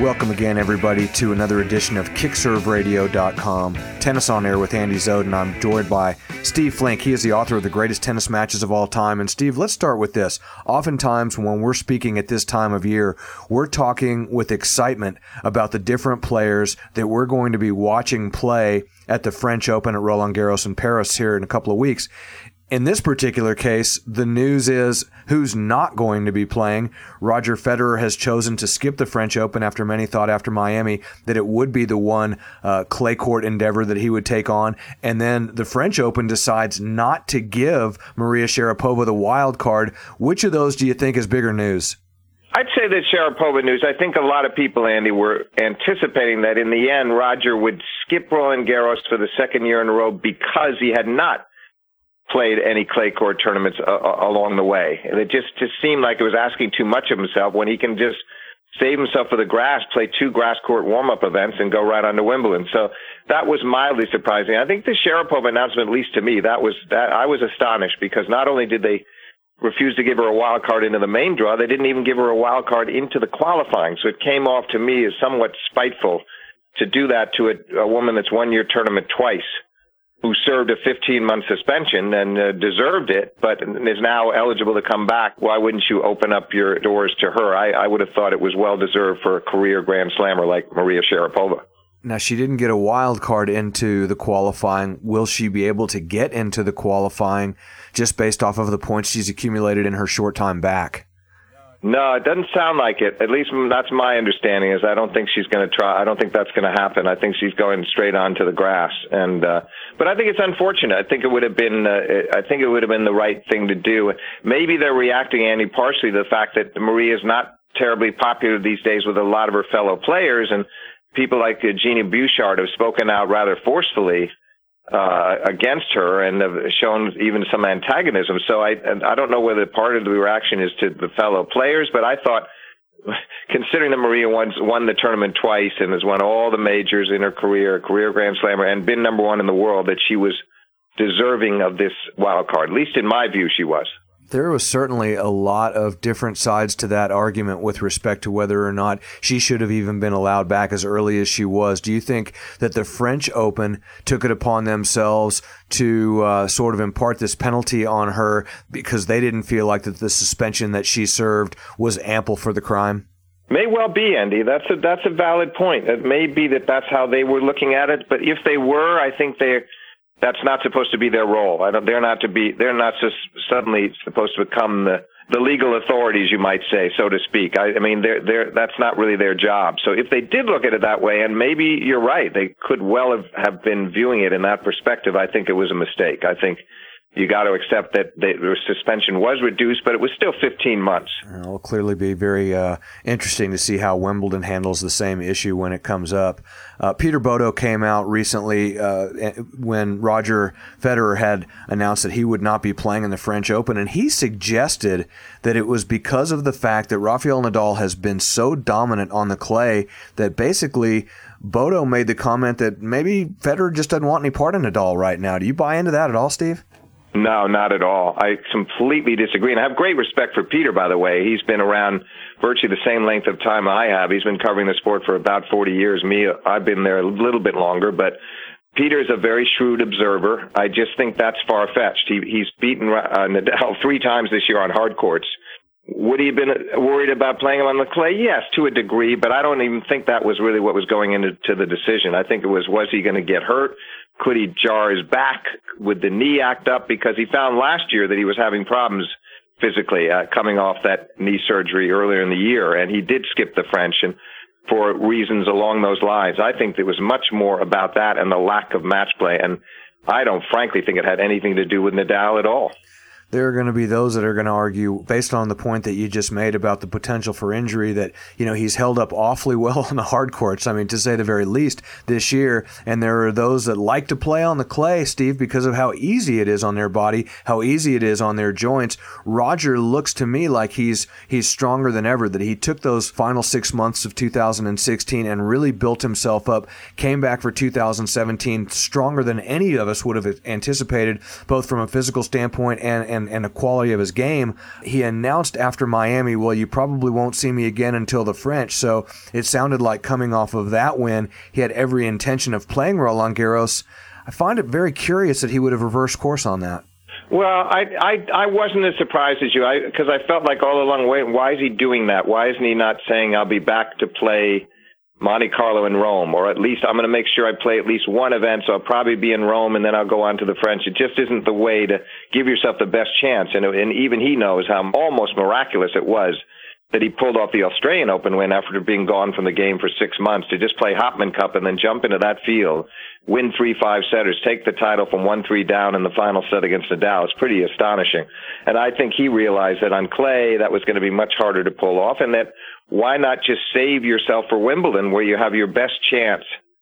Welcome again, everybody, to another edition of KickServeRadio.com. Tennis on Air with Andy Zoden. I'm joined by Steve Flink. He is the author of The Greatest Tennis Matches of All Time. And Steve, let's start with this. Oftentimes when we're speaking at this time of year, we're talking with excitement about the different players that we're going to be watching play at the French Open at Roland Garros in Paris here in a couple of weeks. In this particular case, the news is who's not going to be playing. Roger Federer has chosen to skip the French Open after many thought after Miami that it would be the one clay court endeavor that he would take on. And then the French Open decides not to give Maria Sharapova the wild card. Which of those do you think is bigger news? I'd say that Sharapova news. I think a lot of people, Andy, were anticipating that in the end, Roger would skip Roland Garros for the second year in a row because he had not played any clay court tournaments along the way. And it just seemed like it was asking too much of himself when he can just save himself for the grass, play 2 grass court warm-up events, and go right on to Wimbledon. So that was mildly surprising. I think the Sharapova announcement, at least to me, I was astonished because not only did they refuse to give her a wild card into the main draw, they didn't even give her a wild card into the qualifying. So it came off to me as somewhat spiteful to do that to a woman that's won your tournament twice, who served a 15-month suspension and deserved it, but is now eligible to come back. Why wouldn't you open up your doors to her? I would have thought it was well-deserved for a career Grand Slammer like Maria Sharapova. Now, she didn't get a wild card into the qualifying. Will she be able to get into the qualifying just based off of the points she's accumulated in her short time back? No, it doesn't sound like it. At least that's my understanding. Is I don't think she's going to try. I don't think that's going to happen. I think she's going straight on to the grass. And but I think it's unfortunate. I think it would have been. I think it would have been the right thing to do. Maybe they're reacting, Andy, partially to the fact that Maria is not terribly popular these days with a lot of her fellow players, and people like Gina Bouchard have spoken out rather forcefully against her and have shown even some antagonism. So I don't know whether part of the reaction is to the fellow players, but I thought, considering that Maria won the tournament twice and has won all the majors in her career Grand Slammer, and been number one in the world, that she was deserving of this wild card. At least in my view, she was. There was certainly a lot of different sides to that argument with respect to whether or not she should have even been allowed back as early as she was. Do you think that the French Open took it upon themselves to sort of impart this penalty on her because they didn't feel like that the suspension that she served was ample for the crime? May well be, Andy. That's a valid point. It may be that that's how they were looking at it, but if they were, I think that's not supposed to be their role. They're not just suddenly supposed to become the legal authorities, you might say, so to speak. I mean, that's not really their job. So if they did look at it that way, and maybe you're right, they could well have been viewing it in that perspective, I think it was a mistake. I think you got to accept that the suspension was reduced, but it was still 15 months. It'll clearly be very interesting to see how Wimbledon handles the same issue when it comes up. Peter Bodo came out recently when Roger Federer had announced that he would not be playing in the French Open, and he suggested that it was because of the fact that Rafael Nadal has been so dominant on the clay that basically Bodo made the comment that maybe Federer just doesn't want any part of Nadal right now. Do you buy into that at all, Steve? No, not at all. I completely disagree. And I have great respect for Peter, by the way. He's been around virtually the same length of time I have. He's been covering the sport for about 40 years. I've been there a little bit longer, but Peter's a very shrewd observer. I just think that's far-fetched. He's beaten Nadal 3 times this year on hard courts. Would he have been worried about playing him on the clay? Yes, to a degree, but I don't even think that was really what was going into the decision. I think it was he going to get hurt? Could he jar his back? Would the knee act up? Because he found last year that he was having problems physically coming off that knee surgery earlier in the year, and he did skip the French, and for reasons along those lines. I think it was much more about that and the lack of match play, and I don't frankly think it had anything to do with Nadal at all. There are going to be those that are going to argue, based on the point that you just made about the potential for injury, that, he's held up awfully well on the hard courts, to say the very least, this year. And there are those that like to play on the clay, Steve, because of how easy it is on their body, how easy it is on their joints. Roger looks to me like he's stronger than ever, that he took those final 6 months of 2016 and really built himself up, came back for 2017 stronger than any of us would have anticipated, both from a physical standpoint and and the quality of his game. He announced after Miami, well, you probably won't see me again until the French. So it sounded like coming off of that win, he had every intention of playing Roland Garros. I find it very curious that he would have reversed course on that. Well, I wasn't as surprised as you, because I felt like all along, why is he doing that? Why isn't he not saying I'll be back to play Monte Carlo and Rome, or at least I'm going to make sure I play at least one event, so I'll probably be in Rome and then I'll go on to the French. It just isn't the way to give yourself the best chance. And even he knows how almost miraculous it was that he pulled off the Australian Open win after being gone from the game for 6 months to just play Hopman Cup and then jump into that field, win 3 5-setters, take the title from 1-3 down in the final set against Nadal. It's pretty astonishing. And I think he realized that on clay that was going to be much harder to pull off, and that why not just save yourself for Wimbledon, where you have your best chance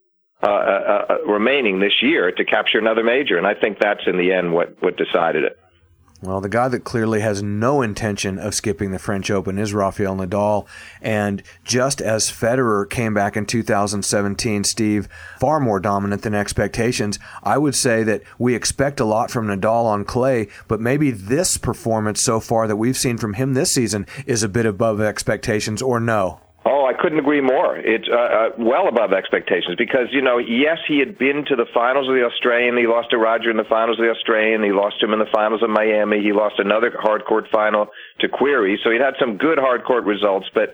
remaining this year to capture another major. And I think that's in the end what decided it. Well, the guy that clearly has no intention of skipping the French Open is Rafael Nadal. And just as Federer came back in 2017, Steve, far more dominant than expectations, I would say that we expect a lot from Nadal on clay, but maybe this performance so far that we've seen from him this season is a bit above expectations, or no? Oh, I couldn't agree more. It's well above expectations because, yes, he had been to the finals of the Australian. He lost to Roger in the finals of the Australian. He lost to him in the finals of Miami. He lost another hard court final to Querrey. So he'd had some good hard court results, but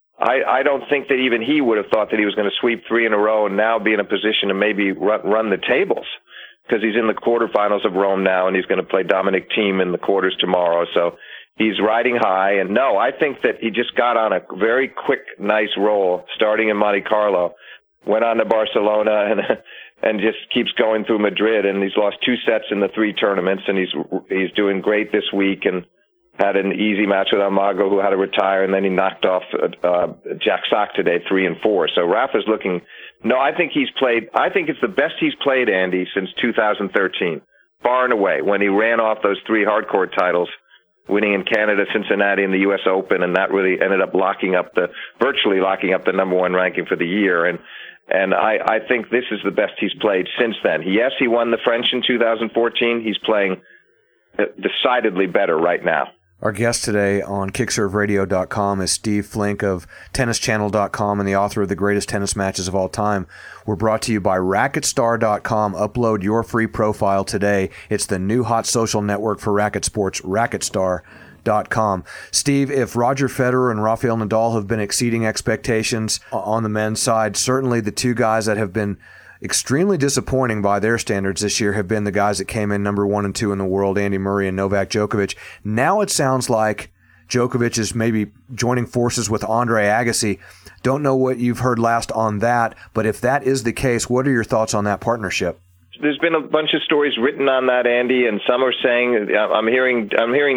I don't think that even he would have thought that he was going to sweep 3 in a row and now be in a position to maybe run the tables, because he's in the quarterfinals of Rome now, and he's going to play Dominic Thiem in the quarters tomorrow. So he's riding high, and no, I think that he just got on a very quick, nice roll, starting in Monte Carlo, went on to Barcelona, and just keeps going through Madrid, and he's lost 2 sets in the 3 tournaments, and he's doing great this week, and had an easy match with Almagro, who had to retire, and then he knocked off Jack Sock today, 3 and 4. So Rafa's looking. No, I think it's the best he's played, Andy, since 2013, far and away, when he ran off those 3 hardcourt titles, winning in Canada, Cincinnati, and the U.S. Open, and that really ended up virtually locking up the number 1 ranking for the year. And I think this is the best he's played since then. Yes, he won the French in 2014. He's playing decidedly better right now. Our guest today on KickServeRadio.com is Steve Flink of TennisChannel.com and the author of The Greatest Tennis Matches of All Time. We're brought to you by RacketStar.com. Upload your free profile today. It's the new hot social network for racket sports, RacketStar.com. Steve, if Roger Federer and Rafael Nadal have been exceeding expectations on the men's side, certainly the 2 guys that have been extremely disappointing by their standards this year have been the guys that came in number 1 and 2 in the world, Andy Murray and Novak Djokovic. Now it sounds like Djokovic is maybe joining forces with Andre Agassi. Don't know what you've heard last on that, but if that is the case, what are your thoughts on that partnership? There's been a bunch of stories written on that, Andy, and some are saying, I'm hearing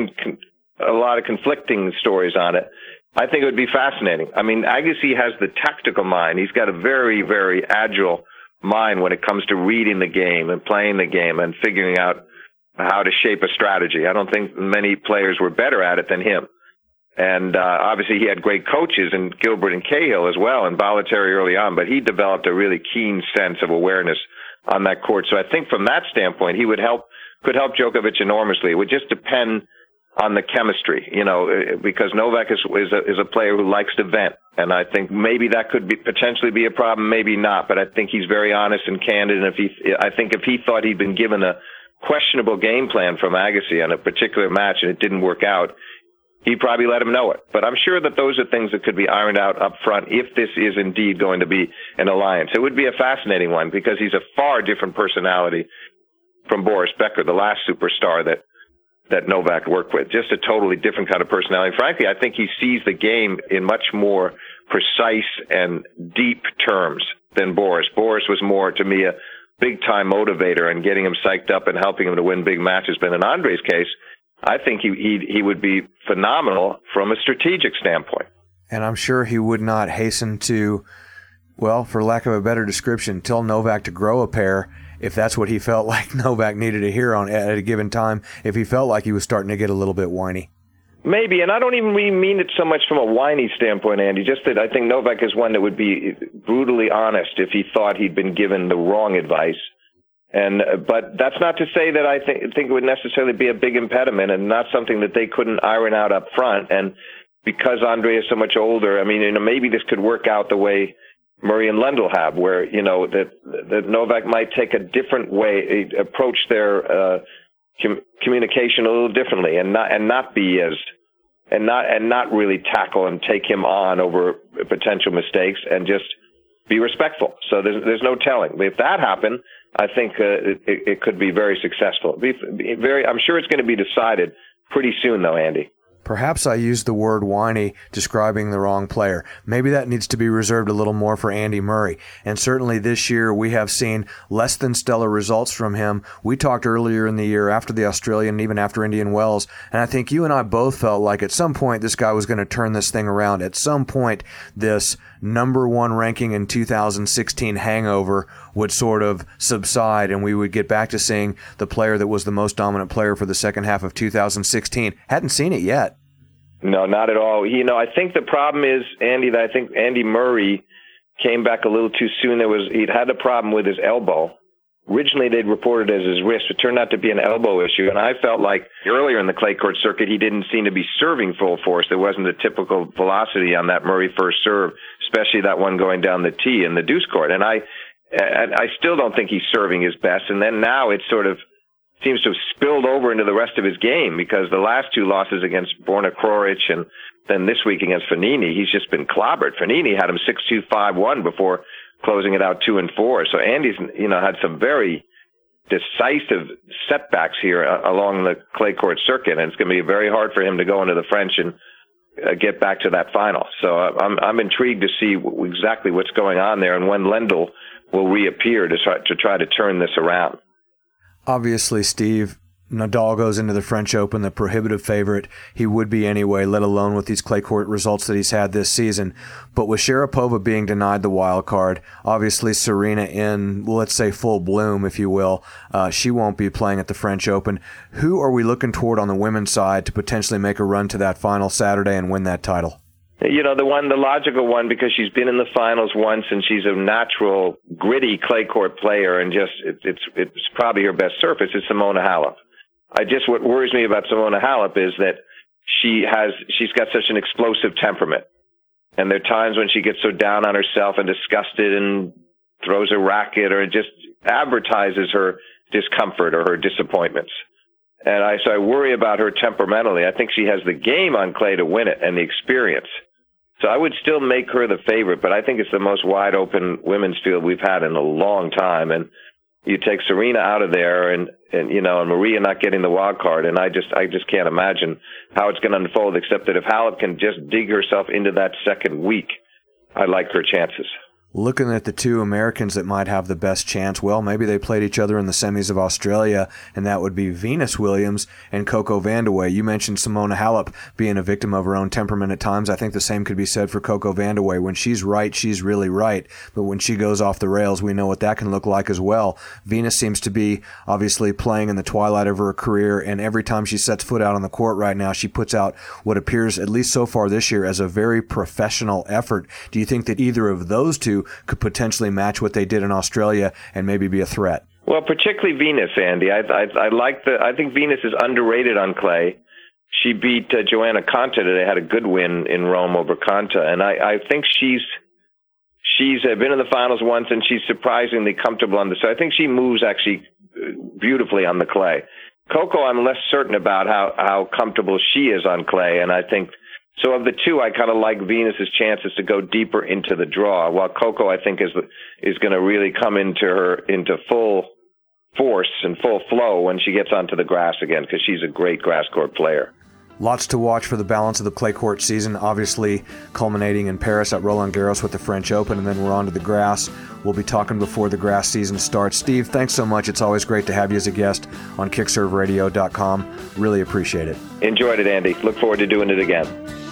a lot of conflicting stories on it. I think it would be fascinating. I mean, Agassi has the tactical mind. He's got a very, very agile mind when it comes to reading the game and playing the game and figuring out how to shape a strategy. I don't think many players were better at it than him. And obviously he had great coaches in Gilbert and Cahill as well, and Bollettieri early on, but he developed a really keen sense of awareness on that court. So I think from that standpoint, he could help Djokovic enormously. It would just depend on the chemistry, because Novak is a player who likes to vent. And I think maybe that could potentially be a problem, maybe not. But I think he's very honest and candid. And if he thought he'd been given a questionable game plan from Agassi on a particular match and it didn't work out, he'd probably let him know it. But I'm sure that those are things that could be ironed out up front if this is indeed going to be an alliance. It would be a fascinating one because he's a far different personality from Boris Becker, the last superstar that Novak worked with. Just a totally different kind of personality. Frankly, I think he sees the game in much more precise and deep terms than Boris. Boris was more, to me, a big-time motivator and getting him psyched up and helping him to win big matches. But in Andre's case, I think he would be phenomenal from a strategic standpoint. And I'm sure he would not hasten to, well, for lack of a better description, tell Novak to grow a pair if that's what he felt like Novak needed to hear at a given time, if he felt like he was starting to get a little bit whiny. Maybe, and I don't even really mean it so much from a whiny standpoint, Andy, just that I think Novak is one that would be brutally honest if he thought he'd been given the wrong advice But that's not to say that I think it would necessarily be a big impediment, and not something that they couldn't iron out up front. And because Andre is so much older, I mean, maybe this could work out the way Murray and Lendl have, where that Novak might take a different way, approach their communication a little differently, and not be as and not really tackle and take him on over potential mistakes, and just be respectful. So there's no telling. If that happened, I think it could be very successful. I'm sure it's going to be decided pretty soon, though, Andy. Perhaps I used the word whiny describing the wrong player. Maybe that needs to be reserved a little more for Andy Murray. And certainly this year we have seen less than stellar results from him. We talked earlier in the year after the Australian and even after Indian Wells, and I think you and I both felt like at some point this guy was going to turn this thing around. At some point this number one ranking in 2016 hangover would sort of subside, and we would get back to seeing the player that was the most dominant player for the second half of 2016. Hadn't seen it yet. No, not at all. I think the problem is, Andy, that I think Andy Murray came back a little too soon. He'd had a problem with his elbow. Originally, they'd reported it as his wrist. It turned out to be an elbow issue. And I felt like earlier in the clay court circuit, he didn't seem to be serving full force. There wasn't a typical velocity on that Murray first serve, especially that one going down the tee in the deuce court. And I still don't think he's serving his best. And then now it sort of seems to have spilled over into the rest of his game, because the last two losses against Borna Coric and then this week against Fognini, he's just been clobbered. Fognini had him 6-2, 5-1 before closing it out 2-4. So Andy's, had some very decisive setbacks here along the clay court circuit, and it's going to be very hard for him to go into the French and get back to that final. So I'm intrigued to see exactly what's going on there, and when Lendl will reappear to try to turn this around. Obviously, Steve, Nadal goes into the French Open the prohibitive favorite. He would be anyway, let alone with these clay court results that he's had this season. But with Sharapova being denied the wild card, obviously Serena in, let's say, full bloom, if you will, she won't be playing at the French Open. Who are we looking toward on the women's side to potentially make a run to that final Saturday and win that title? The logical one, because she's been in the finals once and she's a natural, gritty clay court player, and it's probably her best surface, is Simona Halep. What worries me about Simona Halep is that she's got such an explosive temperament, and there are times when she gets so down on herself and disgusted and throws a racket or just advertises her discomfort or her disappointments. And so I worry about her temperamentally. I think she has the game on clay to win it and the experience. So I would still make her the favorite, but I think it's the most wide open women's field we've had in a long time. And you take Serena out of there and Maria not getting the wild card, and I just can't imagine how it's going to unfold, except that if Halep can just dig herself into that second week, I like her chances. Looking at the two Americans that might have the best chance, well, maybe they played each other in the semis of Australia, and that would be Venus Williams and Coco Vandeweghe. You mentioned Simona Halep being a victim of her own temperament at times. I think the same could be said for Coco Vandeweghe. When she's right, she's really right, but when she goes off the rails, we know what that can look like as well. Venus seems to be obviously playing in the twilight of her career, and every time she sets foot out on the court right now, she puts out what appears, at least so far this year, as a very professional effort. Do you think that either of those two could potentially match what they did in Australia and maybe be a threat? Well, particularly Venus, Andy. I think Venus is underrated on clay. She beat Joanna Konta today, had a good win in Rome over Konta, and I think she's been in the finals once, and she's surprisingly comfortable on the. So I think she moves actually beautifully on the clay. Coco, I'm less certain about how comfortable she is on clay, and I think. So of the two, I kind of like Venus's chances to go deeper into the draw, while Coco, I think, is going to really come into full force and full flow when she gets onto the grass again, because she's a great grass court player. Lots to watch for the balance of the clay court season, obviously culminating in Paris at Roland Garros with the French Open, and then we're on to the grass. We'll be talking before the grass season starts. Steve, thanks so much. It's always great to have you as a guest on KickServeRadio.com. Really appreciate it. Enjoyed it, Andy. Look forward to doing it again.